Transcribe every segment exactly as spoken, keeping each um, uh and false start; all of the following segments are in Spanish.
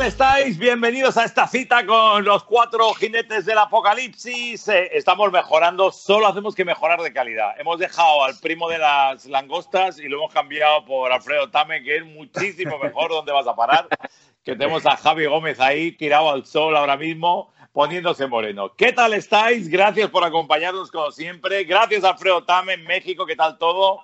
tal estáis? Bienvenidos a esta cita con los cuatro jinetes del apocalipsis. Eh, estamos mejorando, solo hacemos que mejorar de calidad. Hemos dejado al primo de las langostas y lo hemos cambiado por Alfredo Tame, que es muchísimo mejor. ¿Dónde vas a parar? Que tenemos a Javi Gómez ahí, tirado al sol ahora mismo, poniéndose moreno. ¿Qué tal estáis? Gracias por acompañarnos como siempre. Gracias, Alfredo Tame, en México. ¿Qué tal todo?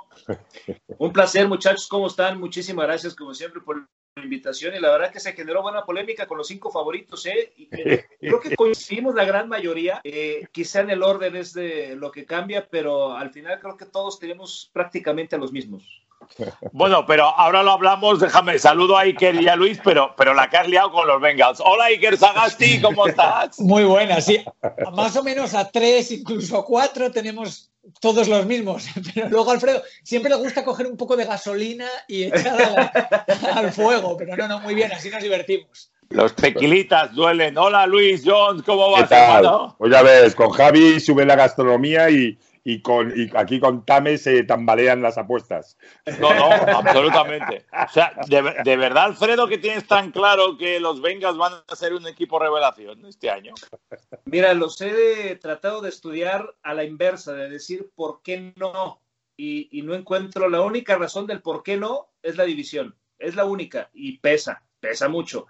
Un placer, muchachos. ¿Cómo están? Muchísimas gracias, como siempre, por la invitación. Y la verdad que se generó buena polémica con los cinco favoritos, ¿eh? Y, eh creo que coincidimos la gran mayoría. Eh, quizá en el orden es de lo que cambia, pero al final creo que todos tenemos prácticamente a los mismos. Bueno, pero ahora lo hablamos. Déjame, saludo a Iker y a Luis, pero, pero la que has liado con los Bengals. Hola, Iker Sagasti, ¿cómo estás? Muy buena, sí. Más o menos a tres, incluso a cuatro, tenemos todos los mismos. Pero luego, Alfredo, siempre le gusta coger un poco de gasolina y echarla al fuego. Pero no, no, muy bien, así nos divertimos. Los tequilitas duelen. Hola, Luis Jones, ¿cómo vas, ¿Qué tal? hermano? Pues ya ves, con Javi sube la gastronomía y, y, con, y aquí con Tame se tambalean las apuestas. No, no, absolutamente. O sea, de, de verdad, Alfredo, que tienes tan claro que los Bengals van a ser un equipo revelación este año. Mira, los he tratado de estudiar a la inversa, de decir por qué no. Y, y no encuentro, la única razón del por qué no es la división. Es la única. Y pesa, pesa mucho.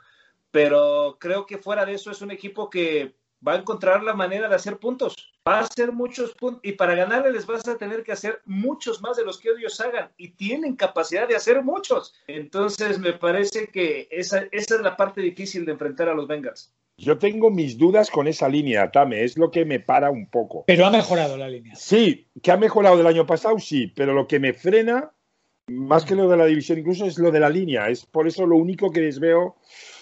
Pero creo que fuera de eso es un equipo que va a encontrar la manera de hacer puntos. Va a hacer muchos puntos y para ganarle les vas a tener que hacer muchos más de los que ellos hagan y tienen capacidad de hacer muchos. Entonces me parece que esa, esa es la parte difícil de enfrentar a los Bengals. Yo tengo mis dudas con esa línea, Tame, es lo que me para un poco. Pero ha mejorado la línea. Sí, que ha mejorado del año pasado, sí, pero lo que me frena, más que lo de la división incluso, es lo de la línea. Es por eso lo único que les veo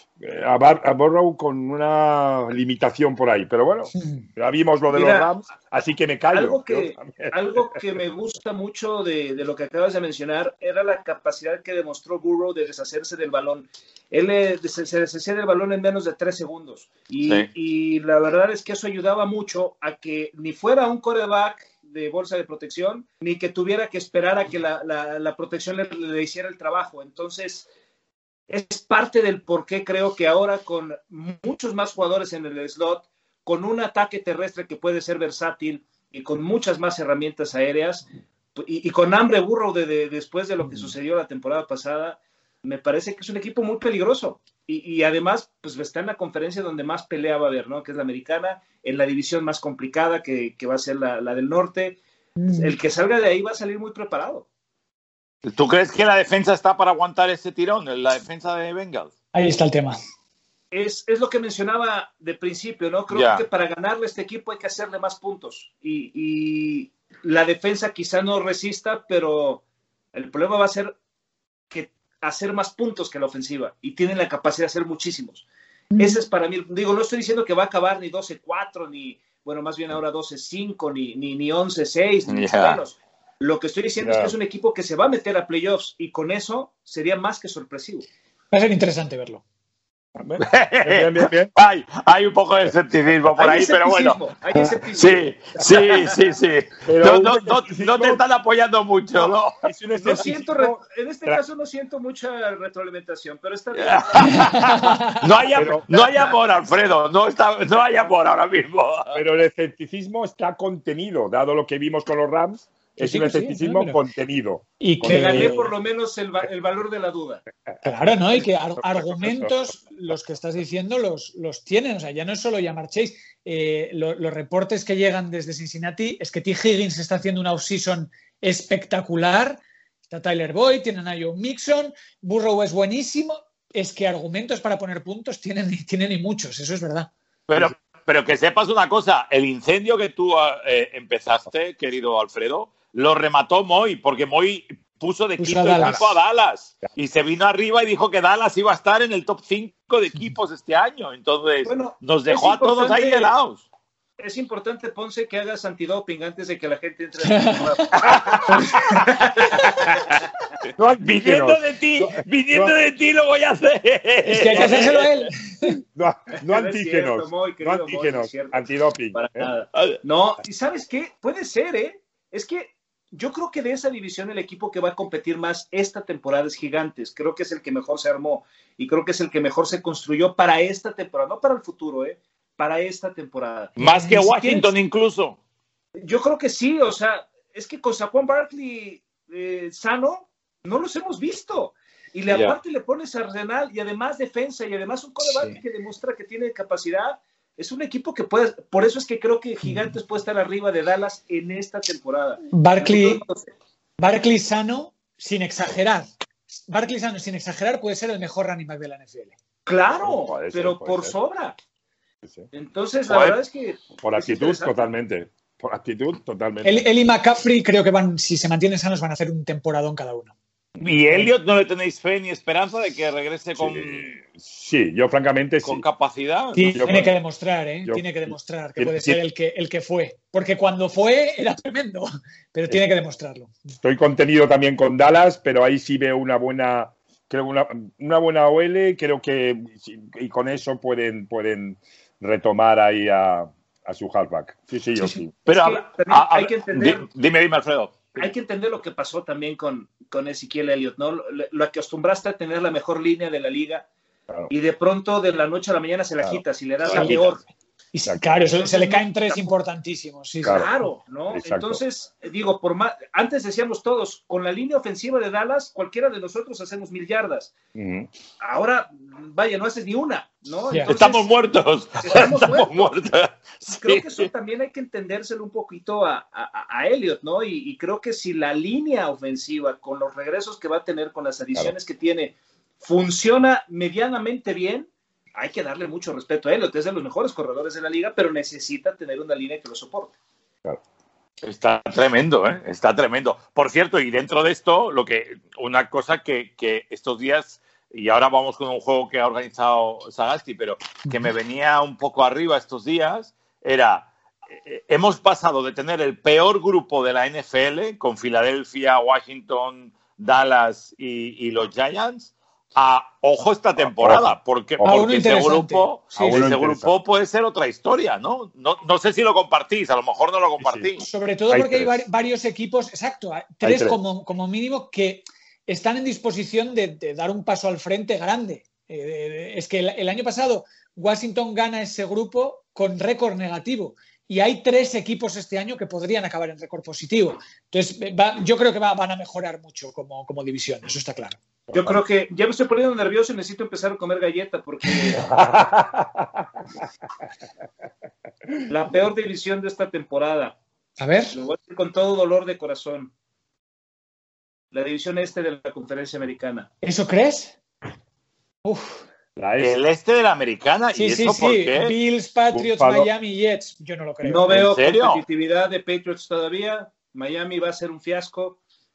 a, Bar a Burrow con una limitación por ahí. Pero bueno, ya vimos lo de Mira, los Rams, así que me callo. Algo que, algo que me gusta mucho de, de lo que acabas de mencionar era la capacidad que demostró Burrow de deshacerse del balón. Él eh, se, se deshacía del balón en menos de tres segundos. Y, sí. y la verdad es que eso ayudaba mucho a que ni fuera un quarterback de bolsa de protección, ni que tuviera que esperar a que la, la, la protección le, le hiciera el trabajo. Entonces, es parte del por qué creo que ahora con muchos más jugadores en el slot, con un ataque terrestre que puede ser versátil y con muchas más herramientas aéreas y, y con hambre Burrow de, de, después de lo que sucedió la temporada pasada, me parece que es un equipo muy peligroso. Y, y además, pues está en la conferencia donde más pelea va a haber, ¿no? Que es la americana, en la división más complicada que, que va a ser la, la del norte. Mm. El que salga de ahí va a salir muy preparado. ¿Tú crees que la defensa está para aguantar ese tirón, la defensa de Bengals? Ahí está el tema. Es, es lo que mencionaba de principio, ¿no? Creo yeah. que para ganarle a este equipo hay que hacerle más puntos. Y, y la defensa quizá no resista, pero el problema va a ser que hacer más puntos que la ofensiva. Y tienen la capacidad de hacer muchísimos. Mm. Ese es para mí, digo, no estoy diciendo que va a acabar ni doce cuatro, ni, bueno, más bien ahora doce cinco, ni, ni, ni once seis, ni yeah. menos. Lo que estoy diciendo yeah. es que es un equipo que se va a meter a playoffs y con eso sería más que sorpresivo. Va a ser interesante verlo. Bien, bien, bien. Hay, hay un poco de escepticismo por hay ahí, pero bueno. Hay escepticismo. Sí, sí, sí, sí. Pero no, no, no, no te están apoyando mucho, ¿no? Es un no siento re, en este caso no siento mucha retroalimentación, pero está bien. no, hay, pero, no hay amor, Alfredo. No, está, no hay amor ahora mismo. Pero el escepticismo está contenido, dado lo que vimos con los Rams. Es sí, un escepticismo sí, no, pero... contenido. Y que contenido. gané por lo menos el, el valor de la duda. Claro, ¿no? Y que ar argumentos, los que estás diciendo, los, los tienen. O sea, ya no es solo llamar Chase. Eh, lo, los reportes que llegan desde Cincinnati es que T. Higgins está haciendo una off-season espectacular. Está Tyler Boyd, tienen a Joe Mixon, Burrow es buenísimo. Es que argumentos para poner puntos tienen, tienen y muchos, eso es verdad. Pero, pero que sepas una cosa, el incendio que tú eh, empezaste, querido Alfredo, lo remató Moy, porque Moy puso de quinto equipo a Dallas y se vino arriba y dijo que Dallas iba a estar en el top cinco de equipos este año. Entonces, bueno, nos dejó a todos ahí helados. Es importante, Ponce, que hagas antidoping antes de que la gente entre. No, viniendo de ti, no, viniendo no, de ti lo voy a hacer. Es que hay que hacérselo a él. No, no antígenos, cierto, Moy, no antígenos, Moy, antidoping. Para ¿eh? nada. No, ¿y sabes qué? Puede ser, ¿eh? Es que yo creo que de esa división el equipo que va a competir más esta temporada es Gigantes. Creo que es el que mejor se armó y creo que es el que mejor se construyó para esta temporada, no para el futuro, ¿eh? Para esta temporada. Más que Ni Washington siquiera, incluso. Yo creo que sí, o sea, es que con Saquon Barkley eh, sano, no los hemos visto. Y le, Yeah. aparte le pones Arsenal y además defensa y además un quarterback Sí. que demuestra que tiene capacidad. Es un equipo que puede, por eso es que creo que Gigantes puede estar arriba de Dallas en esta temporada. Barkley, Barkley sano, sin exagerar. Barkley sano, sin exagerar, puede ser el mejor running back de la N F L. Claro, Puede ser, pero puede por ser. sobra. Sí. Entonces, la Joder. verdad es que... Por es actitud, interesante. totalmente. Por actitud, totalmente. Él, él y McCaffrey creo que van, si se mantienen sanos, van a hacer un temporadón cada uno. ¿Y Elliot no le tenéis fe ni esperanza de que regrese con, Sí, sí, yo francamente con sí. capacidad? Tiene yo- que demostrar, ¿eh? yo- tiene que demostrar que tiene- puede ser tiene- el que, el que fue. Porque cuando fue era tremendo, pero tiene que demostrarlo. Estoy contenido también con Dallas, pero ahí sí veo una buena, creo una, una buena O L, creo que sí, y con eso pueden, pueden retomar ahí a, a su halfback. Sí, sí, yo Sí, sí. sí. Pero Es a- que también a- a- hay que entender- di- dime, dime, Alfredo. Hay que entender lo que pasó también con, con Ezequiel Elliott, ¿no? Lo, lo acostumbraste a tener la mejor línea de la liga Claro. y de pronto de la noche a la mañana se la Claro. quitas y le das Se la la peor. Y se- Exacto. claro, se, se le caen tres Tampoco- importantísimos. Sí, sí. Claro. Claro, ¿no? Exacto. Entonces, digo, por más, antes decíamos todos, con la línea ofensiva de Dallas, cualquiera de nosotros hacemos mil yardas. Ujú. Ahora, vaya, no haces ni una, ¿no? Ya. Entonces, Estamos muertos. Estamos Estamos muertos. muertos. creo Sí. que eso también hay que entendérselo un poquito a, a, a Elliott, ¿no? Y, y creo que si la línea ofensiva, con los regresos que va a tener, con las adiciones que tiene, funciona medianamente bien, hay que darle mucho respeto a Elliott. Es de los mejores corredores de la liga, pero necesita tener una línea que lo soporte. Está tremendo, ¿eh? Está tremendo. Por cierto, y dentro de esto, lo que una cosa que, que estos días, y ahora vamos con un juego que ha organizado Sagasti, pero que me venía un poco arriba estos días, era, eh, hemos pasado de tener el peor grupo de la N F L, con Filadelfia, Washington, Dallas y, y los Giants, a ojo esta temporada, porque, A uno porque ese interesante. grupo, Sí, ese sí. grupo interesante. puede ser otra historia, ¿no? ¿no? No sé si lo compartís, a lo mejor no lo compartís. Sobre todo Hay porque hay tres. vari- varios equipos, exacto, hay tres, tres. Como, como mínimo que están en disposición de, de dar un paso al frente grande. Eh, es que el, el año pasado Washington gana ese grupo con récord negativo y hay tres equipos este año que podrían acabar en récord positivo. Entonces, va- yo creo que va- van a mejorar mucho como, como división, eso está claro. Yo creo que ya me estoy poniendo nervioso y necesito empezar a comer galleta porque la peor división de esta temporada, A ver, lo voy a decir con todo dolor de corazón, la división este de la Conferencia Americana. ¿eso crees? Uf, La S. El este de la americana, sí, ¿y sí, eso por sí. qué? Bills, Patriots, Buffalo. Miami, Jets. Yo no lo creo. No veo serio? competitividad de Patriots todavía. Miami va a ser un fiasco.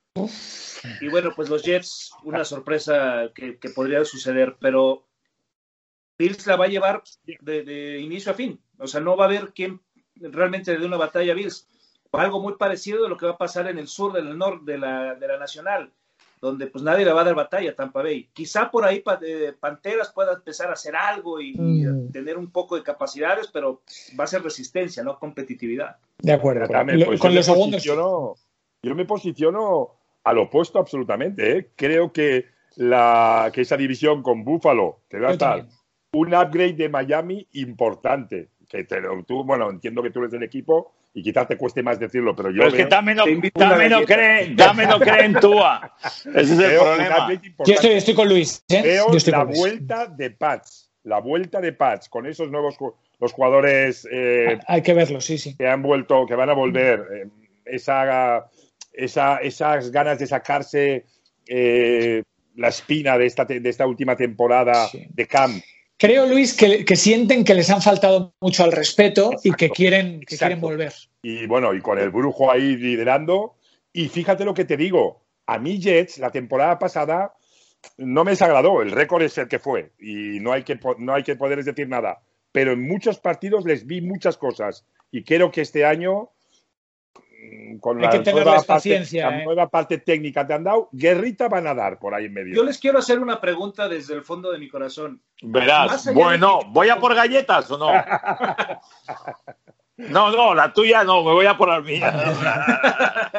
Y bueno, pues los Jets, una sorpresa que, que podría suceder, pero Bills la va a llevar de, de inicio a fin. O sea, no va a haber quien realmente le dé una batalla a Bills. Algo muy parecido de lo que va a pasar en el sur del norte de la, de la Nacional, donde pues nadie le va a dar batalla a Tampa Bay. Quizá por ahí pa- eh, Panteras pueda empezar a hacer algo y, Mm. y tener un poco de capacidades, pero va a ser resistencia, no competitividad. De acuerdo. Exactamente, Lo- pues con yo los me segundos. posiciono- Yo me posiciono al opuesto absolutamente. ¿eh? Creo que, la, que esa división con Buffalo te va a Yo estar también. un upgrade de Miami importante. Que te lo- tú, bueno, entiendo que tú eres del equipo y quizás te cueste más decirlo, pero yo Pero es que veo, Dame no, Te invito a una Dame no galleta. cree, Dame no cree en Tua. Ese es el veo un problema. upgrade Yo importante. estoy, estoy con Luis. ¿eh? Veo Yo estoy la con Luis. vuelta de Pats, la vuelta de Pats con esos nuevos ju- los jugadores eh, Hay que verlo, sí, sí. que han vuelto, que van a volver, eh, esa, esa, esas ganas de sacarse eh, la espina de esta, te- de esta última temporada Sí. de Cam. Creo, Luis, que, que sienten que les han faltado mucho al respeto y que Exacto. quieren, que Exacto. quieren volver. Y bueno, y con el brujo ahí liderando. Y fíjate lo que te digo, a mí Jets la temporada pasada no me desagradó, el récord es el que fue y no hay que, po- no hay que poderles decir nada. Pero en muchos partidos les vi muchas cosas y creo que este año mm, con Hay la que nueva, tenerles parte, paciencia, la ¿eh? nueva parte técnica te han dado, guerrita van a dar por ahí en medio. Yo les quiero hacer una pregunta desde el fondo de mi corazón. Verás, Más allá bueno, de que- ¿voy a por galletas o no? No, no, la tuya no, me voy a por las mías.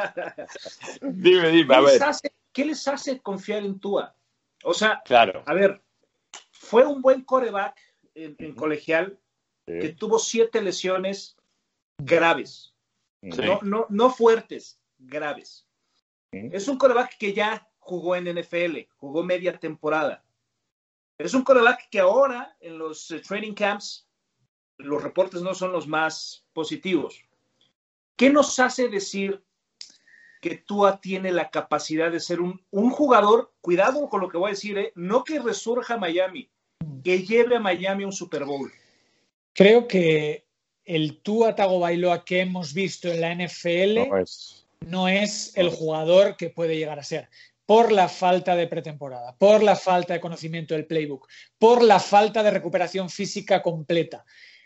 Dime, dime, a ¿Qué les ver. hace, qué les hace confiar en Tua? O sea, Claro. a ver, fue un buen quarterback en, en colegial Sí. que tuvo siete lesiones graves. Sí. No, no, no fuertes, graves. Sí. Es un quarterback que ya jugó en N F L, jugó media temporada. Es un quarterback que ahora en los eh, training camps los reportes no son los más positivos. ¿Qué nos hace decir que Tua tiene la capacidad de ser un, un jugador, cuidado con lo que voy a decir, ¿eh? No que resurja Miami, que lleve a Miami a un Super Bowl? Creo que el Tua Tagovailoa que hemos visto en la N F L No es. no es el jugador que puede llegar a ser, por la falta de pretemporada, por la falta de conocimiento del playbook, por la falta de recuperación física completa.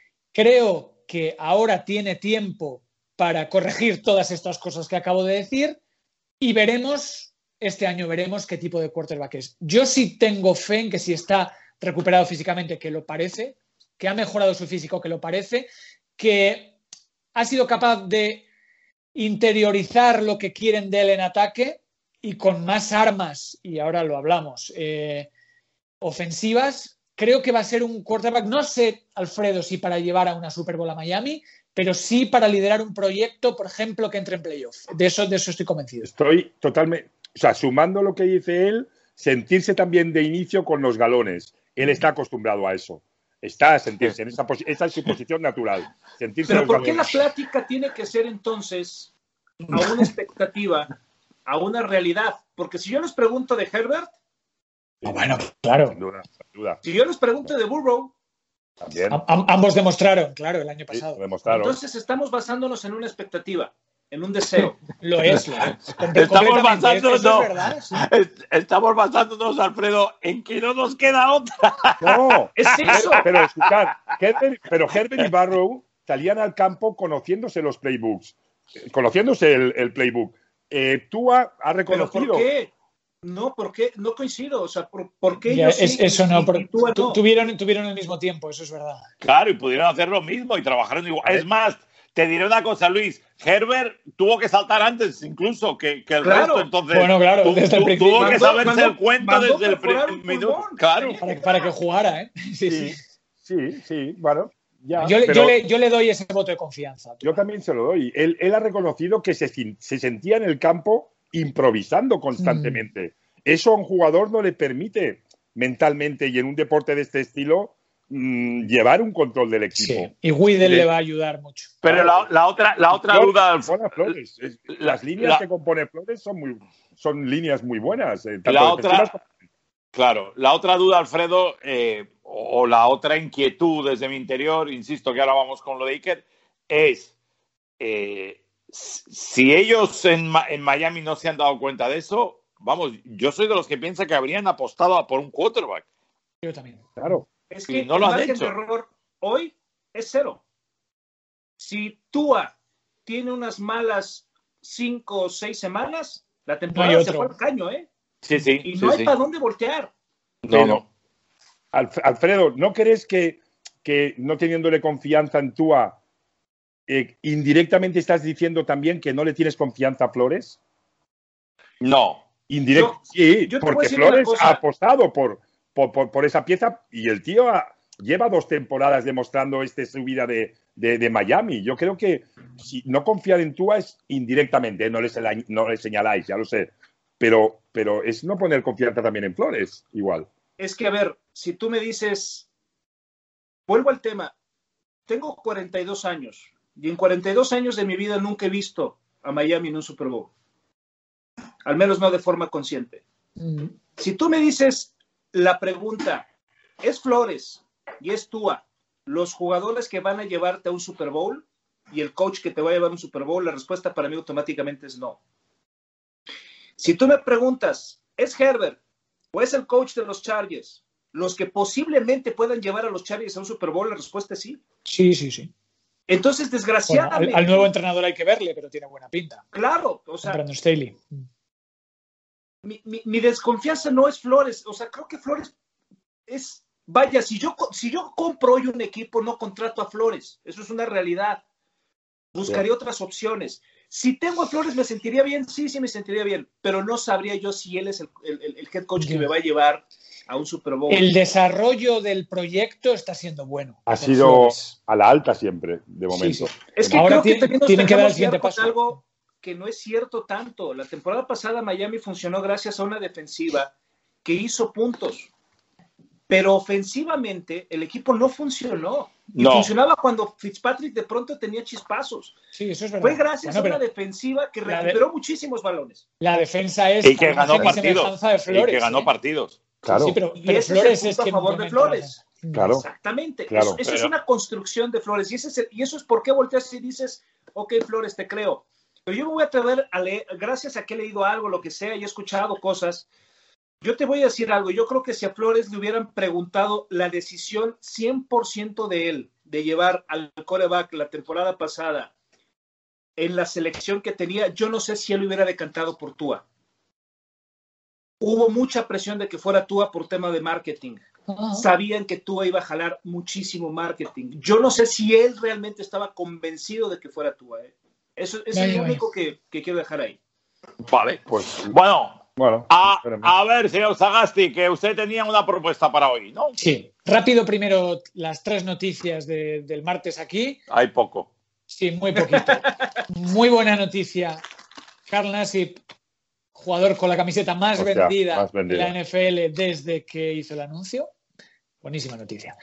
Creo que ahora tiene tiempo para corregir todas estas cosas que acabo de decir y veremos, este año veremos qué tipo de quarterback es. Yo sí tengo fe en que si está recuperado físicamente, que lo parece, que ha mejorado su físico, que lo parece, que ha sido capaz de interiorizar lo que quieren de él en ataque y con más armas, y ahora lo hablamos, eh, ofensivas, creo que va a ser un quarterback, no sé, Alfredo, si para llevar a una Super Bowl a Miami, pero sí para liderar un proyecto, por ejemplo, que entre en playoff. De eso, de eso estoy convencido. Estoy totalmente, o sea, sumando lo que dice él, sentirse también de inicio con los galones. Él está acostumbrado a eso. Está a sentirse en esa posición, esa es su posición natural. Sentirse Pero los ¿por qué la galones. plática tiene que ser entonces a una expectativa, a una realidad? Porque si yo les pregunto de Herbert, Ah, bueno, claro. Sin duda, sin duda. si yo les pregunto de Burrow, También. Am- am- ambos demostraron, claro, el año Sí, pasado. lo demostraron. entonces estamos basándonos en una expectativa, en un deseo. Lo es, lo es. Comple- Estamos completamente. basándonos, Eso no. es verdad, sí. Est- Estamos basándonos, Alfredo, en que no nos queda otra. No, Es eso. pero, pero escuchad, Herbert, pero Herbert y Barrow salían al campo conociéndose los playbooks, eh, conociéndose el, el playbook. Eh, Tua ha ¿Pero reconocido. por qué? No, ¿por qué? No coincido. O sea, ¿por, por qué Ya, ellos es- sí eso y- no, y porque tú tu- no? tuvieron, tuvieron el mismo tiempo, eso es verdad. Claro, y pudieron hacer lo mismo y trabajaron igual. Es más, te diré una cosa, Luis. Herbert tuvo que saltar antes incluso que, que el Claro. resto. Entonces, Bueno, claro, tu- desde el tu- principio. tuvo que Mandó- saberse mandó- el cuento mandó desde el perforar primer un minuto. pulmón. Claro. Para, para que jugara, ¿eh? Sí, sí. Sí, sí, sí, bueno, ya. Yo, le- pero yo, le, yo le doy ese voto de confianza. yo también se lo doy. Él, él ha reconocido que se, sin- se sentía en el campo improvisando constantemente. Eso a un jugador no le permite mentalmente y en un deporte de este estilo mm, llevar un control del equipo. Sí. Y Widel Sí. le va a ayudar mucho. Pero la, la otra, la otra Flores, duda, compone Flores. Es- la- las líneas la- que compone Flores son muy son líneas muy buenas. eh, tanto La defensivas otra, claro, la otra duda, Alfredo, eh, o, o la otra inquietud desde mi interior, insisto que ahora vamos con lo de Iker, es eh, si ellos en, Ma- en Miami no se han dado cuenta de eso, vamos, yo soy de los que piensa que habrían apostado a por un quarterback. Yo también. Claro. Es Y que no el lo han margen hecho. de error hoy es cero. Si Tua tiene unas malas cinco o seis semanas, la temporada No hay se otro. fue al caño, ¿eh? Sí, sí, Y sí, no hay sí. para dónde voltear. No, no. Alf- Alfredo, ¿no crees que, que no teniéndole confianza en Tua, eh, indirectamente estás diciendo también que no le tienes confianza a Flores? No. Indirecto, Yo- sí, yo te voy a porque decir una Flores cosa. ha apostado por, por, por- por esa pieza y el tío ha- lleva dos temporadas demostrando esta subida de, de, de Miami. Yo creo que si no confiar en Tua es indirectamente, no le, sela- no le señaláis, ya lo sé, pero, pero es no poner confianza también en Flores, igual. Es que, a ver, si tú me dices, vuelvo al tema, tengo cuarenta y dos años y en cuarenta y dos años de mi vida nunca he visto a Miami en un Super Bowl. Al menos no de forma consciente. Mm. Si tú me dices la pregunta, ¿es Flores y es Tua los jugadores que van a llevarte a un Super Bowl y el coach que te va a llevar a un Super Bowl? La respuesta para mí automáticamente es no. Si tú me preguntas, ¿es Herbert o es el coach de los Chargers los que posiblemente puedan llevar a los Chargers a un Super Bowl? La respuesta es sí. Sí, sí, sí. Entonces, Bueno, desgraciadamente, al, al nuevo entrenador hay que verle, pero tiene buena pinta. claro, o sea, Brandon Staley. mi, mi, mi desconfianza no es Flores. O sea, creo que Flores es, vaya, si yo, si yo compro hoy un equipo, no contrato a Flores. Eso es una realidad. Buscaré otras opciones. Si tengo a Flores, ¿me sentiría bien? Sí, sí me sentiría bien, pero no sabría yo si él es el, el, el head coach que me va a llevar a un Super Bowl. El desarrollo del proyecto está siendo bueno. Ha sido Flores. A la alta siempre, de momento. Sí, sí. Es que ahora creo que también nos tienen que dar el siguiente paso. Algo que no es cierto tanto. La temporada pasada Miami funcionó gracias a una defensiva que hizo puntos. Pero ofensivamente el equipo no funcionó. Y no. funcionaba cuando Fitzpatrick de pronto tenía chispazos. Sí, eso es verdad. Fue gracias bueno, a una defensiva que recuperó de... muchísimos balones. La defensa es... Y que ganó partidos. De Flores, y que ganó ¿eh? partidos. Claro. Sí, pero, y pero ese Flores es el punto es a favor de Flores. Claro. Exactamente. Claro. Eso, eso pero... es una construcción de Flores. Y, ese es el, y eso es por qué volteas y dices, ok, Flores, te creo. Pero yo me voy a atrever a leer, gracias a que he leído algo, lo que sea, y he escuchado cosas... Yo te voy a decir algo, yo creo que si a Flores le hubieran preguntado la decisión cien por ciento de él, de llevar al quarterback la temporada pasada en la selección que tenía, yo no sé si él hubiera decantado por Tua. Hubo mucha presión de que fuera Tua por tema de marketing. Uh-huh. Sabían que Tua iba a jalar muchísimo marketing. Yo no sé si él realmente estaba convencido de que fuera Tua. ¿eh? Eso, eso es lo único que, que quiero dejar ahí. Vale, pues bueno... Bueno, a, a ver, señor Sagasti, que usted tenía una propuesta para hoy, ¿no? Sí. Rápido primero las tres noticias de, del martes aquí. Hay poco. Sí, muy poquito. Muy buena noticia. Carl Nassib, jugador con la camiseta más, Hostia, vendida, más vendida de la N F L desde que hizo el anuncio. Buenísima noticia.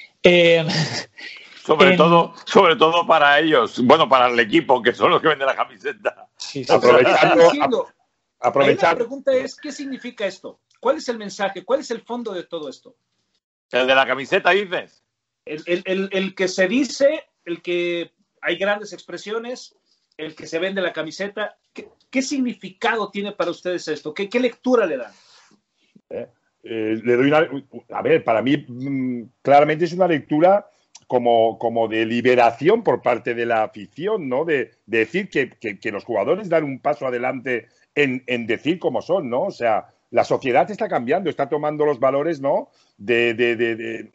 Eh, sobre, en... todo, sobre todo para ellos, bueno, para el equipo, que son los que venden la camiseta. Sí, sí. Aprovechando... Aprovechar. La pregunta es, ¿qué significa esto? ¿Cuál es el mensaje? ¿Cuál es el fondo de todo esto? ¿El de la camiseta, dices? El, el, el, el que se dice, el que hay grandes expresiones, el que se vende la camiseta. ¿Qué, qué significado tiene para ustedes esto? ¿Qué, qué lectura le dan? Eh, eh, le doy una... A ver, para mí mmm, claramente es una lectura como, como de liberación por parte de la afición, ¿no? De, de decir que, que, que los jugadores dan un paso adelante En, en decir cómo son, ¿no? O sea, la sociedad está cambiando, está tomando los valores, ¿no? De, de, de, de,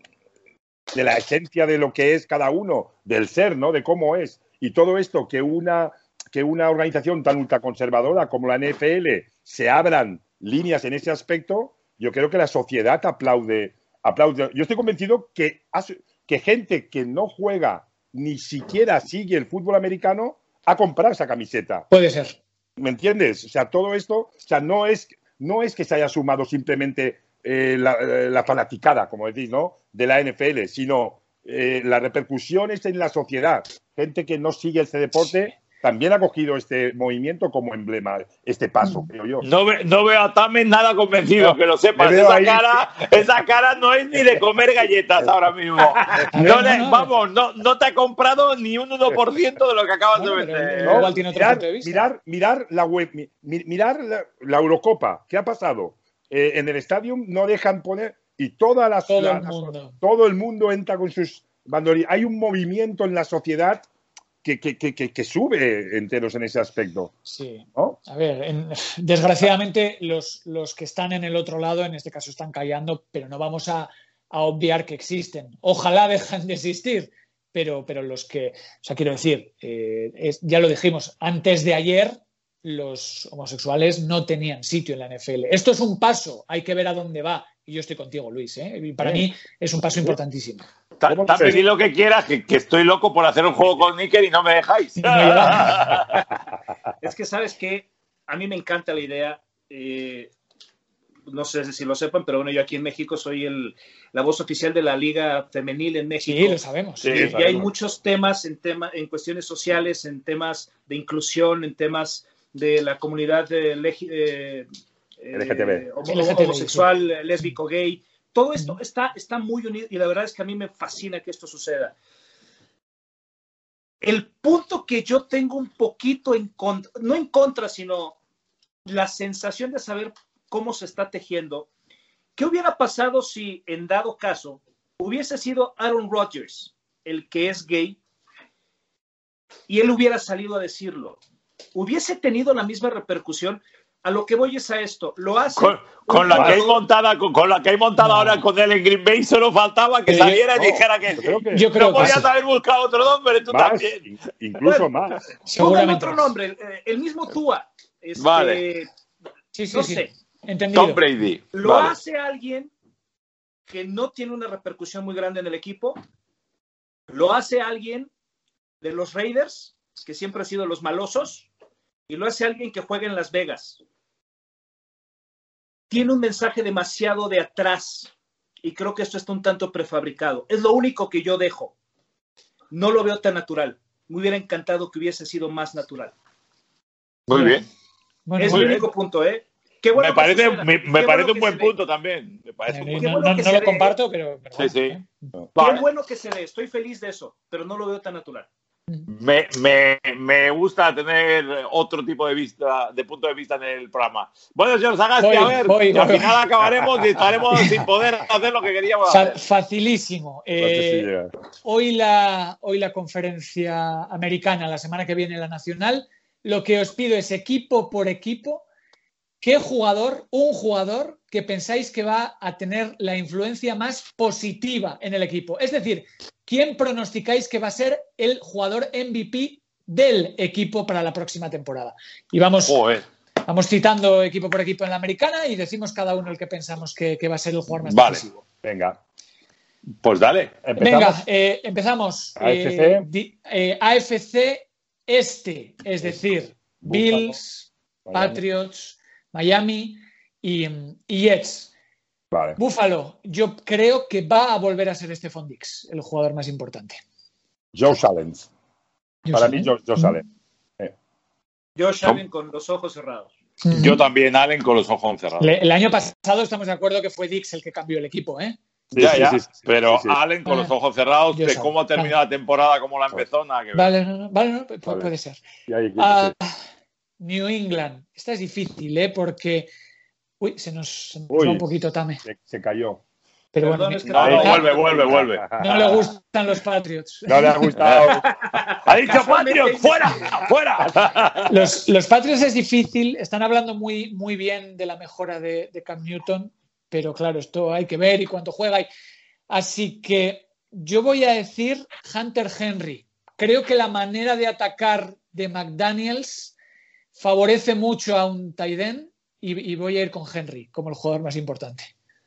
de la esencia de lo que es cada uno, del ser, ¿no? De cómo es. Y todo esto, que una, que una organización tan ultraconservadora como la N F L se abran líneas en ese aspecto, yo creo que la sociedad aplaude. aplaude. Yo estoy convencido que, que gente que no juega ni siquiera sigue el fútbol americano ha comprado esa camiseta. Puede ser. ¿Me entiendes? O sea, todo esto, o sea, no es, no es que se haya sumado simplemente eh, la, la fanaticada, como decís, ¿no? De la N F L, sino eh, las repercusiones en la sociedad. Gente que no sigue este deporte también ha cogido este movimiento como emblema, este paso, creo yo. No, ve, no veo a Tamen nada convencido, no, que lo sepas. Esa ahí. cara, esa cara no es ni de comer galletas ahora mismo. No le, vamos, no, no te ha comprado ni un uno por ciento de lo que acabas no, de vender. No, igual tiene otro mirar, punto de vista. Mirar, mirar, la, web, mirar la, la Eurocopa. ¿Qué ha pasado? Eh, en el estadio no dejan poner... Y todas las, todo, la, el mundo. todo el mundo entra con sus banderillas. Hay un movimiento en la sociedad Que, que, que, que sube enteros en ese aspecto. Sí. ¿No? A ver, en, desgraciadamente los, los que están en el otro lado en este caso están callando, pero no vamos a, a obviar que existen. Ojalá dejen de existir, pero, pero los que, o sea, quiero decir, eh, es, ya lo dijimos, antes de ayer los homosexuales no tenían sitio en la N F L. Esto es un paso, hay que ver a dónde va. Y yo estoy contigo, Luis, ¿eh? Y para mí es un paso importantísimo. También di lo que quieras, que, que estoy loco por hacer un juego con Níker y no me dejáis. No, es que, ¿sabes qué? A mí me encanta la idea. Eh, no sé si lo sepan, pero bueno, yo aquí en México soy el, la voz oficial de la Liga Femenil en México. Sí, lo sabemos. Sí, y sabemos. Hay muchos temas en, tema, en cuestiones sociales, en temas de inclusión, en temas de la comunidad de, eh, L G T B. Eh, homosexual, sí. lésbico, gay. Todo esto está, está muy unido y la verdad es que a mí me fascina que esto suceda. El punto que yo tengo un poquito en contra, no en contra, sino la sensación de saber cómo se está tejiendo. ¿Qué hubiera pasado si, en dado caso, hubiese sido Aaron Rodgers, el que es gay, y él hubiera salido a decirlo? ¿Hubiese tenido la misma repercusión? a lo que voy es a esto. Lo hace con, con la que hay montada, con, con la que hay montada no. ahora con él en Green Bay, solo faltaba que saliera no, y dijera que sí. Que, yo creo no podías sí. haber buscado otro nombre, tú más, también. Incluso bueno, más. Seguramente otro nombre, el mismo Tua. Este, vale. Sí, sí, no sí. sé. Entendido. Tom Brady. Lo vale. hace alguien que no tiene una repercusión muy grande en el equipo. Lo hace alguien de los Raiders, que siempre han sido los malosos, y lo hace alguien que juega en Las Vegas. Tiene un mensaje demasiado de atrás, y creo que esto está un tanto prefabricado. Es lo único que yo dejo. No lo veo tan natural. Me hubiera encantado que hubiese sido más natural. Muy bien. Bueno, es muy el bien. único punto, ¿eh? Qué bueno me parece, suceda, me, me parece bueno un buen punto también. Me parece no, un no, buen... no, no lo comparto, pero... pero sí, sí. ¿eh? Qué vale. bueno que se dé. Estoy feliz de eso, pero no lo veo tan natural. Me, me, me gusta tener otro tipo de vista, de punto de vista en el programa. Bueno, señor Sagasti, voy, a ver, voy, que al voy. final acabaremos y estaremos sin poder hacer lo que queríamos hacer. Facilísimo. Eh, hoy, la, hoy la conferencia americana, la semana que viene la nacional. Lo que os pido es equipo por equipo. ¿Qué jugador, un jugador que pensáis que va a tener la influencia más positiva en el equipo? Es decir, ¿quién pronosticáis que va a ser el jugador M V P del equipo para la próxima temporada? Y vamos, Joder. vamos citando equipo por equipo en la americana y decimos cada uno el que pensamos que, que va a ser el jugador más vale. decisivo. Venga. Pues dale. ¿Empezamos? Venga, eh, empezamos. A F C. Eh, di, eh, A F C Este, es decir, Buffalo, Bills, Miami. Patriots, Miami y, y Jets. Vale. Buffalo, yo creo que va a volver a ser Stephon Diggs, el jugador más importante. Josh Allen. Josh Para Allen. mí, Josh, Josh Allen. Eh. Josh Allen con los ojos cerrados. Mm-hmm. Yo también, Allen, con los ojos cerrados. Le, el año pasado estamos de acuerdo que fue Diggs el que cambió el equipo, ¿eh? Sí, ya, ya, sí, sí, sí, pero sí, sí. Allen con los ojos cerrados, de cómo ha terminado vale. la temporada, cómo la empezó, nada que ver. Vale, no, no, vale, no, puede, vale. puede ser. Ahí, uh, New England. Esta es difícil, ¿eh? Porque... Uy, se nos, se nos Uy, va un poquito Tame. Se, se cayó. Pero Perdón, bueno, es que no, no, vuelve, vuelve, vuelve. No le gustan los Patriots. No le ha gustado. Ha dicho Patriots, fuera, fuera. Los, los Patriots es difícil. Están hablando muy, muy bien de la mejora de, de Cam Newton, pero claro, esto hay que ver y cuánto juega. Y... Así que yo voy a decir Hunter Henry. Creo que la manera de atacar de McDaniels favorece mucho a un tight end y, y voy a ir con Henry como el jugador más importante.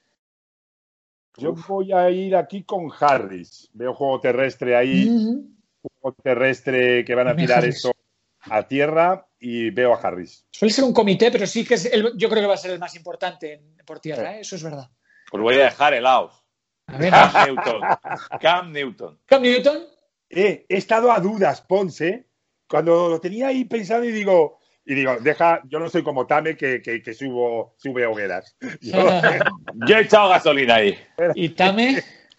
Yo voy a ir aquí con Harris. Veo juego terrestre ahí, uh-huh. juego terrestre que van a tirar esto a tierra y veo a Harris. Suele ser un comité, pero sí que es el, yo creo que va a ser el más importante en, por tierra, ¿eh? Eso es verdad. Pues voy a dejar helados. A ver. Cam Newton. Cam Newton. Cam Newton. Eh, he estado a dudas, Ponce, cuando lo tenía ahí pensando y digo, y digo, deja, yo no soy como Tame que, que, que subo, sube hogueras. Yo, yo he echado gasolina ahí. ¿Y Tame?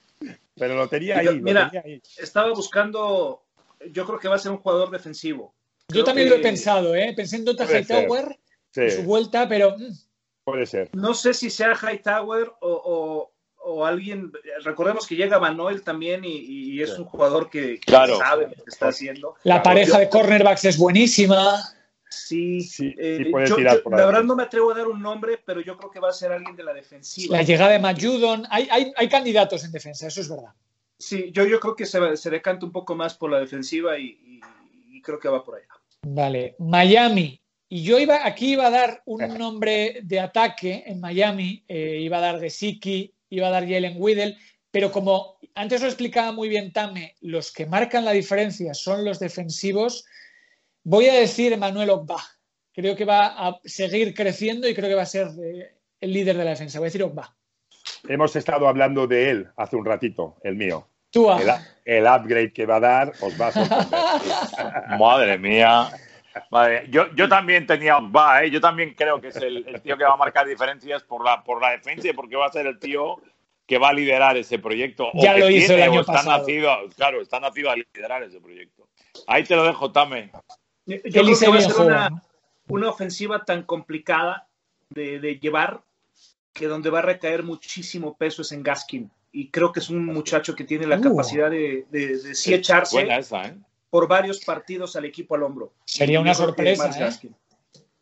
Pero lo tenía ahí. Yo, lo mira, tenía ahí. Estaba buscando, yo creo que va a ser un jugador defensivo. Creo yo también que... lo he pensado, ¿eh? Pensé en Donta Hightower, sí. en su vuelta, pero... Puede ser. No sé si sea Hightower o, o, o alguien... Recordemos que llega Van Noel también y, y es sí. un jugador que, que claro. sabe lo que está haciendo. La claro. pareja yo... de cornerbacks es buenísima. Sí, sí, eh, sí puede yo, tirar yo, por la verdad no me atrevo a dar un nombre, pero yo creo que va a ser alguien de la defensiva. La llegada de Matt Judon, hay, hay, hay candidatos en defensa, eso es verdad. Sí, yo, yo creo que se, se decanta un poco más por la defensiva y, y, y creo que va por allá. Vale, Miami. Y yo iba aquí iba a dar un nombre de ataque en Miami, eh, iba a dar Gesicki, iba a dar Jalen Waddle, pero como antes lo explicaba muy bien Tame, los que marcan la diferencia son los defensivos. Voy a decir Emmanuel Ogbah. Creo que va a seguir creciendo y creo que va a ser eh, el líder de la defensa. Voy a decir Ogbah. Hemos estado hablando de él hace un ratito, el mío. Tú, el, el upgrade que va a dar os va a sorprender. Madre mía. Vale. Yo, yo también tenía Ogbah, ¿eh? Yo también creo que es el, el tío que va a marcar diferencias por la, por la defensa y porque va a ser el tío que va a liderar ese proyecto. Ya o lo que hizo tiene, el año o está pasado. Nacido, claro, está nacido a liderar ese proyecto. Ahí te lo dejo, Tame. Yo creo que va a ser una, una ofensiva tan complicada de, de llevar que donde va a recaer muchísimo peso es en Gaskin. Y creo que es un muchacho que tiene la uh, capacidad de, de, de sí echarse buena esa, ¿eh? por varios partidos al equipo al hombro. Sería una sorpresa, ¿eh? Sí,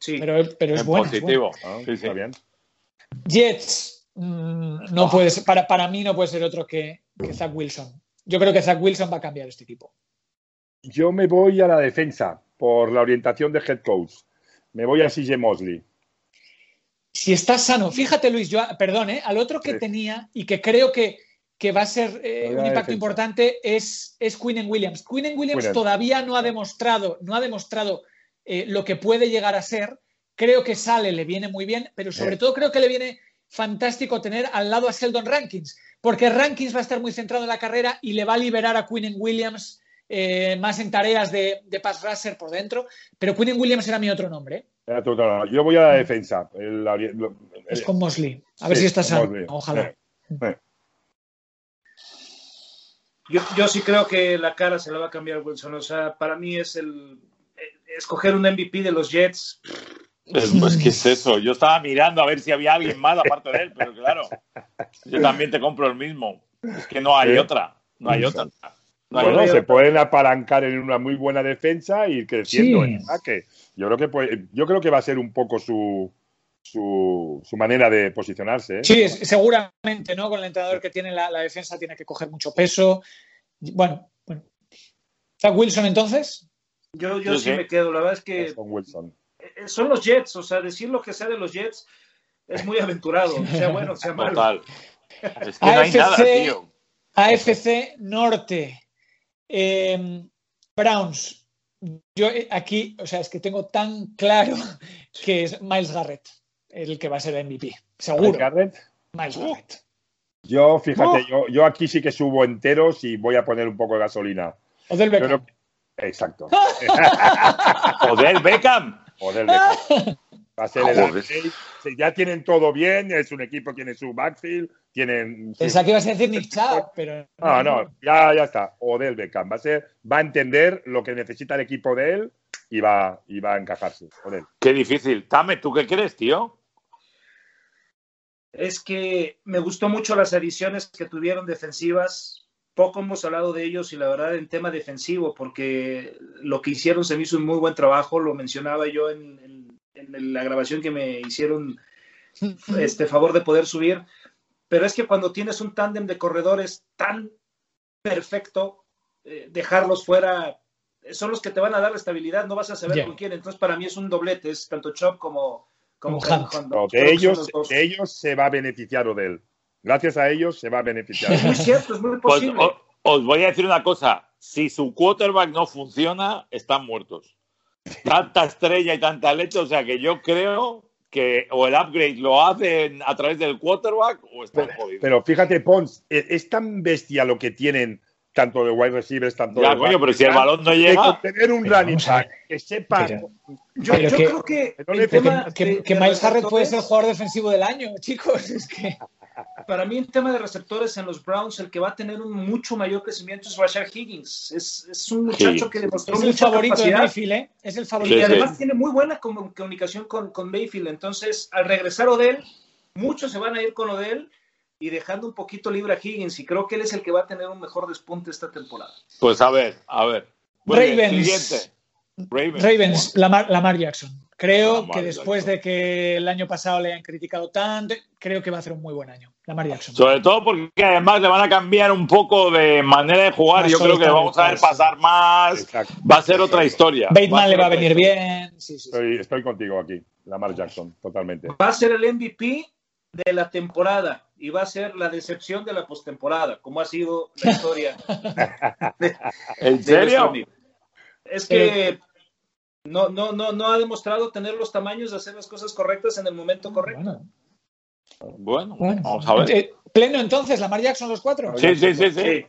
Sí. Pero, pero es En bueno. positivo. Es bueno. Ah, Sí, sí. está bien. Jets, mmm, no puede ser, para, para mí no puede ser otro que, que Zach Wilson. Yo creo que Zach Wilson va a cambiar este equipo. Yo me voy a la defensa por la orientación de head coach. Me voy a C J Mosley. Si está sano, fíjate Luis, yo, perdón, ¿eh? al otro que Sí. tenía y que creo que, que va a ser eh, Voy a un la impacto defensa. importante es, es Quinnen Williams. Quinnen Williams Quinnen. todavía no ha demostrado, no ha demostrado eh, lo que puede llegar a ser. Creo que sale, le viene muy bien, pero sobre Eh. todo creo que le viene fantástico tener al lado a Sheldon Rankins, porque Rankins va a estar muy centrado en la carrera y le va a liberar a Quinnen Williams eh, más en tareas de, de pass rusher por dentro, pero Quinnen Williams era mi otro nombre. ¿eh? Era tu- no, no, Yo voy a la defensa. El- la- lo- Es el- con Mosley. A ver Sí, si está con sano. Mosley. Ojalá. Eh, eh. Yo, yo sí creo que la cara se la va a cambiar Wilson. O sea, para mí es el eh, escoger un M V P de los Jets. Es, pues, ¿qué es eso? Yo estaba mirando a ver si había alguien más aparte de él, pero claro, yo también te compro el mismo. Es que no hay ¿Sí? otra. No hay otra. No hay Bueno, otra. se pueden apalancar en una muy buena defensa y ir creciendo Sí. en ataque. Yo creo que puede- yo creo que va a ser un poco su su, su manera de posicionarse. ¿eh? Sí, es- seguramente, ¿no? Con el entrenador que tiene la, la defensa tiene que coger mucho peso. Bueno, bueno. Zach Wilson, entonces. Yo, yo Sí, sí sí. me quedo. La verdad es que Con Wilson. eh, son los Jets. O sea, decir lo que sea de los Jets es muy aventurado. Sea bueno, sea malo. Total. Es que no hay nada, tío. A F C Norte. Eh, Browns. Yo eh, aquí, o sea, es que tengo tan claro que es Myles Garrett el que va a ser M V P. Seguro. Garrett. Myles Garrett. Yo, fíjate, ¡Oh! yo, yo aquí sí que subo enteros y voy a poner un poco de gasolina. Odell Yo Beckham. creo- Exacto. Joder, Beckham. Joder, Beckham. Va a ser el Joder. upgrade. Sí, ya tienen todo bien, es un equipo, tiene su backfield, tienen... sí. Pensaba que ibas a decir Nick Chubb, pero. No, no, ya, ya está. Odell Beckham. Va a ser, va a entender lo que necesita el equipo de él y va, y va a encajarse. Odell. Qué difícil. Tame, ¿tú qué crees, tío? Es que me gustó mucho las adiciones que tuvieron defensivas. Poco hemos hablado de ellos y la verdad en tema defensivo, porque lo que hicieron se me hizo un muy buen trabajo. Lo mencionaba yo en, en- en la grabación que me hicieron este favor de poder subir. Pero es que cuando tienes un tándem de corredores tan perfecto, eh, dejarlos fuera son los que te van a dar la estabilidad. No vas a saber Yeah. con quién. Entonces para mí es un doblete. Es tanto Chop como, como, Como Hunt. Hunt. No, Creo de, que son ellos, los dos. de ellos se va a beneficiar Odell. Gracias a ellos se va a beneficiar. Es muy cierto, es muy Pues posible. o- os voy a decir una cosa. Si su quarterback no funciona, están muertos. Tanta estrella y tanta leche, o sea que yo creo que o el upgrade lo hacen a través del quarterback o están jodidos. Pero fíjate, Pons, es, es tan bestia lo que tienen tanto de wide receivers, tanto Ya, de coño, pero si el backfield, balón no de llega, tener un Pero running vamos a ver. back que sepa. Pero- Yo, Pero yo que- creo que que no el le- tema Que, de- que de Myles Garrett puede ser el receptores, jugador defensivo del año, chicos. Es que. para mí, en tema de receptores en los Browns, el que va a tener un mucho mayor crecimiento es Rashard Higgins. Es, es un muchacho Higgins. que demostró Es el mucha favorito de capacidad Mayfield, ¿eh? Es el y favorito. Sí, sí. además tiene muy buena comu- comunicación con, con Mayfield. Entonces, al regresar Odell, muchos se van a ir con Odell y dejando un poquito libre a Higgins. Y creo que él es el que va a tener un mejor despunte esta temporada. pues a ver, a ver. Muy bien, Ravens. siguiente. Ravens. Ravens, Lamar, Lamar Jackson. Creo Lamar que después Jackson. de que el año pasado le han criticado tanto, creo que va a hacer un muy buen año. Lamar Jackson. Sobre todo porque además le van a cambiar un poco de manera de jugar. Más Yo creo que le solitario, vamos a ver claro, pasar más. Exacto. Va a ser otra historia. Bateman le ser va a otra venir historia. bien. Sí, sí, sí. Estoy, estoy contigo aquí, Lamar Jackson, totalmente. Va a ser el M V P de la temporada y va a ser la decepción de la postemporada, como ha sido la historia. ¿En de serio? nuestro amigo. Es que no, no, no, no ha demostrado tener los tamaños de hacer las cosas correctas en el momento correcto. Bueno, Bueno, bueno. vamos a ver. Eh, pleno entonces, Lamar Jackson los cuatro. Sí, sí, sí, sí. Sí.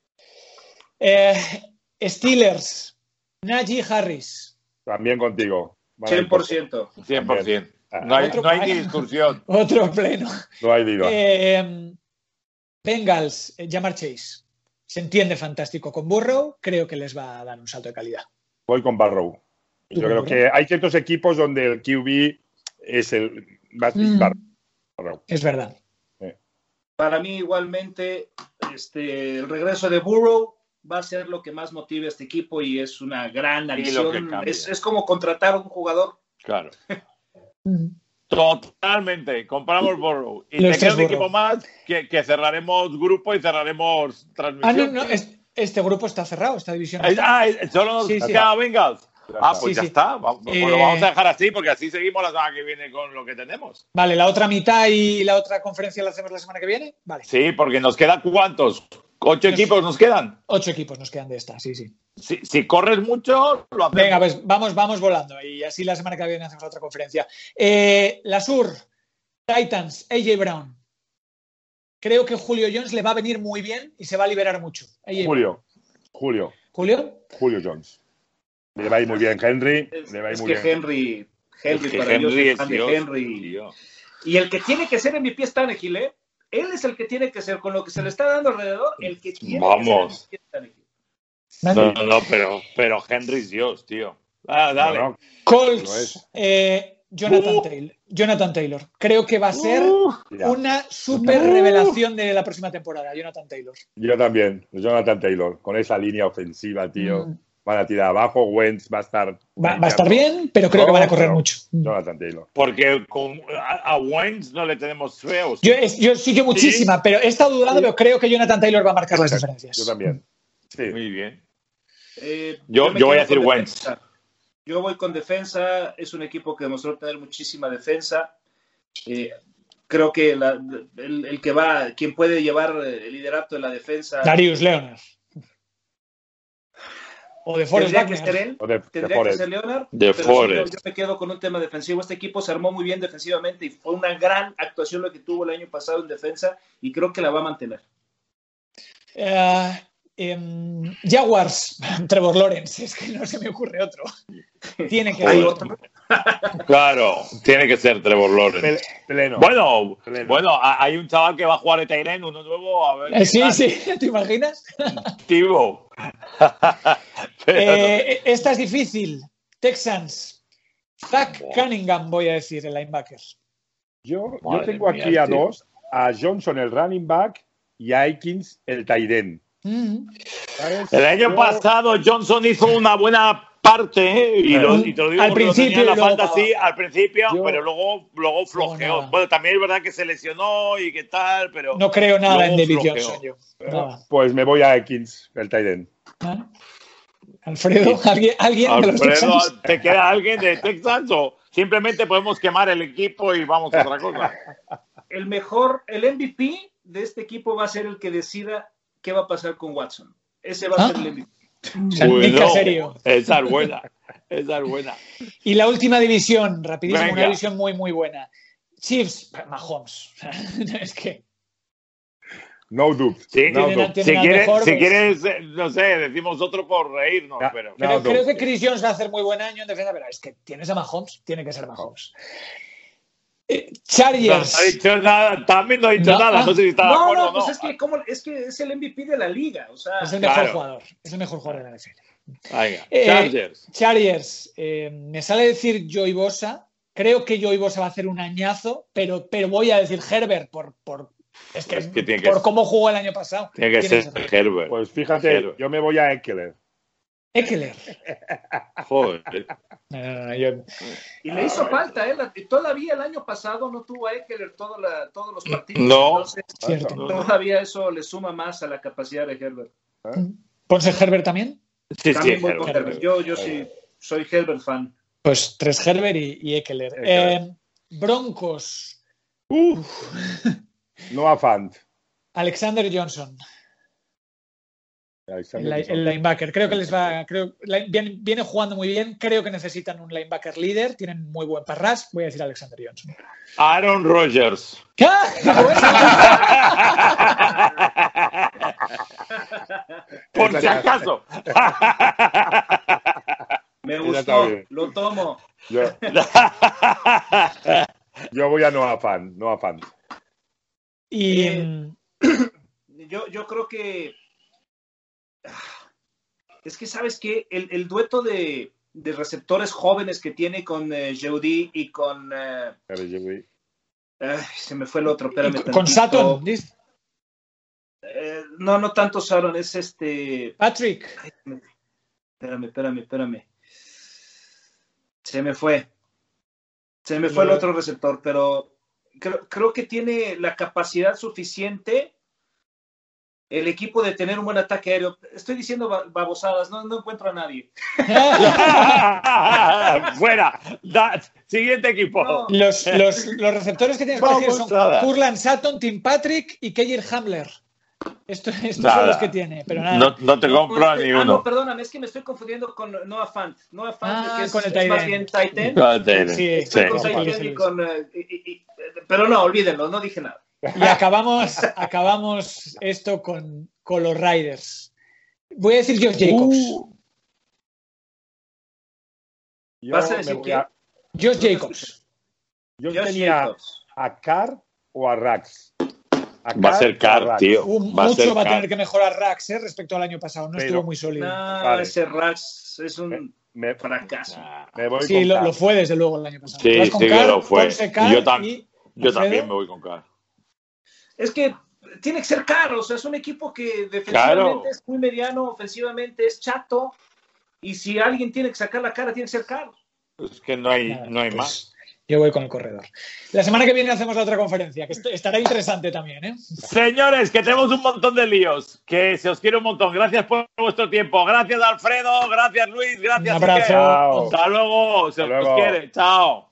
Eh, Steelers, Najee Harris. También contigo. Van a ir cien por ciento. cien por ciento. Ah, No hay, otro no hay país. ni discusión. Otro pleno. No hay duda. Eh, Bengals, eh, Jamar Chase. Se entiende fantástico con Burrow. Creo que les va a dar un salto de calidad. Voy con Barrow. ¿Tú Yo con creo Burrow? que hay ciertos equipos donde el Q B es el más Mm. Barrow. Es verdad. Para mí, igualmente, este, el regreso de Burrow va a ser lo que más motive a este equipo y es una gran Y lo que adición. cambia. Es, es como contratar a un jugador Claro. Totalmente. Compramos Burrow. Y Los te queda tres un equipo Burrow. más que, que cerraremos grupo y cerraremos Ah, transmisión. no, no. es- Este grupo está cerrado, esta división. Eh, está. Ah, eh, solo nos Sí, sí. queda Bengals. Ah, pues Sí, ya sí. está. Va- Pues Eh, lo vamos a dejar así porque así seguimos la semana que viene con lo que tenemos. Vale, la otra mitad y la otra conferencia la hacemos la semana que viene. Vale. Sí, porque nos quedan ¿cuántos? ¿Ocho Nos- equipos nos quedan? Ocho equipos nos quedan de esta, sí, sí. Si, si corres mucho, lo hacemos. Venga, pues vamos, vamos volando y así la semana que viene hacemos otra conferencia. Eh, la Sur, Titans, A J Brown. Creo que Julio Jones le va a venir muy bien y se va a liberar mucho. A J. Julio, Julio, Julio. Julio Jones. Le va a ir muy bien Henry. Es, Le va a ir es muy que bien. Henry, Henry, Es que para Dios, Henry es es fan de Dios, Henry. tío. Y el que tiene que ser M V P es Tannehill, ¿eh? Él es el que tiene que ser, con lo que se le está dando alrededor, el que tiene Vamos. que ser M V P es No, Tannehill. no, no, pero, pero Henry es Dios, tío. Ah, dale. No, no, Lo Colts, es. eh, Jonathan, Uh. Taylor. Jonathan Taylor. Creo que va a ser Uh, mira, una super revelación de la próxima temporada, Jonathan Taylor. yo también, Jonathan Taylor, con esa línea ofensiva, tío. Mm. Van a tirar abajo, Wentz va a estar. Va, va a estar bien, pero creo que van a correr pero mucho. Jonathan Taylor. porque con, a, a Wentz no le tenemos feos. Yo, es- yo sí que muchísima, pero he estado dudando, Sí. pero creo que Jonathan Taylor va a marcar las diferencias. Yo también. Sí. Muy bien. Eh, Yo- me yo voy quedo a decir con Wentz. defensa. Yo voy con defensa. Es un equipo que demostró tener muchísima defensa. Eh, creo que la- el, el que va, quien puede llevar el liderato de la defensa, Darius Leonard. O de Forrest tendría que Wagner. ser él. O de, de Tendría que Forest. ser Leonard. De pero sí, Forest. yo, yo me quedo con un tema defensivo. Este equipo se armó muy bien defensivamente y fue una gran actuación lo que tuvo el año pasado en defensa y creo que la va a mantener. Eh, em, Jaguars, Trevor Lawrence, es que no se me ocurre otro. Tiene que Hay ser. otro. Claro, tiene que ser Trevor Lawrence. Ple- Pleno. Bueno, Pleno. bueno, a- hay un chaval que va a jugar de Tyrene, uno nuevo, a ver. Eh, qué sí, tal. sí, ¿te imaginas? Activo. Pero no- Eh, esta es difícil. Texans, Zach Cunningham, voy a decir, el linebacker. Yo, yo Madre tengo mía, aquí a tío. dos, a Johnson el running back y a Aikins el tight end. Mm. ¿Sabes? El año Yo- pasado Johnson hizo una buena parte, ¿eh? y, lo, y te lo digo Al porque lo tenía principio en la y luego fantasy para al principio, Yo- pero luego, luego flojeó. nada. Bueno, también es verdad que se lesionó y qué tal, pero No creo nada luego en David flojeó. Johnson yo. Pero, Nada. pues me voy a Aikins, el tight end. ¿Ah? Alfredo, ¿alguien, alguien de los Alfredo, Texans? ¿te queda alguien de Texans o simplemente podemos quemar el equipo y vamos a otra cosa? El mejor, el M V P de este equipo va a ser el que decida qué va a pasar con Watson. Ese va a ¿Ah? ser el M V P. O sea, Nick Caserio. esa es buena, esa es buena. Y la última división, rapidísimo, Venga. una división muy, muy buena. Chiefs, Mahomes. Es que No doubt. Sí, no tienen- doubt. tienen Si al quieres, mejor, si pues- quieres, eh, no sé, decimos otro por reírnos, Ya, pero. no. creo, doubt. creo que Chris Jones va a hacer muy buen año en defensa, pero es que tienes a Mahomes, tiene que ser Mahomes. Eh, No Chargers. ha dicho nada, también no ha dicho No, nada, ah, no sé si está de No, acuerdo no, o pues no. es que, ¿cómo? es que es el M V P de la liga. O sea, Es el mejor Claro. jugador. Es el mejor jugador de la N F L. Venga, Eh, Chargers. Chargers, eh, me sale decir Joey Bosa. Creo que Joey Bosa va a hacer un añazo, pero, pero voy a decir Herbert por, por, es que, Es que tiene que por ser- cómo jugó el año pasado. Tiene que Tiene ser que ser Herbert. Pues fíjate, Herbert. yo me voy a Eckler. Eckler. Joder. No, no, no, yo- y le hizo falta, ¿eh? La- todavía el año pasado no tuvo a Eckler todo la- todos los partidos. No. Entonces, cierto. No. todavía eso le suma más a la capacidad de Herbert. ¿Ponse Herbert también? Sí, sí, También voy con Herbert. Herbert. Yo, yo sí soy Herbert fan. Pues tres Herbert y, y Eckler. Eckler. Eh, Broncos, No a Fant. Alexander Johnson, el, Alexander li- el linebacker. Creo que les va. Creo, li- viene, viene jugando muy bien. Creo que necesitan un linebacker líder. Tienen muy buen parras. Voy a decir Alexander Johnson. Aaron Rodgers. ¡Ah! Por si acaso. Me Ya está gustó, bien. lo tomo. Yo, yo voy a Noah Fan, Noah Fan. Y Eh, mm, Yo, yo creo que es que, ¿sabes qué? El, el dueto de, de receptores jóvenes que tiene con eh, Jeudy y con... eh, ay, se me fue el otro, espérame y con tantito. Sutton, dice Eh, no, no tanto Saron, es este... Patrick. Ay, espérame, espérame, espérame. Se me fue. Se me fue el otro receptor, pero creo, creo que tiene la capacidad suficiente el equipo de tener un buen ataque aéreo. Estoy diciendo babosadas, no, no encuentro a nadie. Fuera. Da, siguiente equipo. No. Los, los, los receptores que tienes que decir son Courtland Sutton, Tim Patrick y Kyle Hamler. Esto, estos son los que tiene, pero nada. No, no te compro no, a este, ni uno. Ah, no, perdóname, es que me estoy confundiendo con Noah Fant. Noah Fant, ah, que es, con el es más bien tight end. Sí, sí, con sí, tight end sí. y con, uh, y, y, pero no, olvídenlo, no dije nada. Y acabamos, acabamos esto con, con los Raiders. Voy a decir Josh Jacobs. Uh. ¿Vas a decir qué? A... Josh Jacobs. Yo Josh tenía Jacobs. a Carr o a Rax. A va a ser Carr, tío. Uh, va mucho a va a Carr. tener que mejorar Rax eh, respecto al año pasado. No Pero, estuvo muy sólido. No, vale. Ese Rax es un me, me, fracaso. Me voy sí, lo, lo fue desde luego el año pasado. Sí, sí con que Carr, lo fue. Carr yo, tam yo también me voy con Carr. Es que tiene que ser caro, o sea, es un equipo que defensivamente claro. es muy mediano, ofensivamente es chato, y si alguien tiene que sacar la cara, tiene que ser caro. Es que no hay, Nada, no hay pues, más. Yo voy con el corredor. La semana que viene hacemos la otra conferencia, que estará interesante también, ¿eh? Señores, que tenemos un montón de líos, que se os quiere un montón. Gracias por vuestro tiempo. Gracias, Alfredo. Gracias, Luis. Gracias, un abrazo. Hasta luego. Se Hasta os luego. quiere. Chao.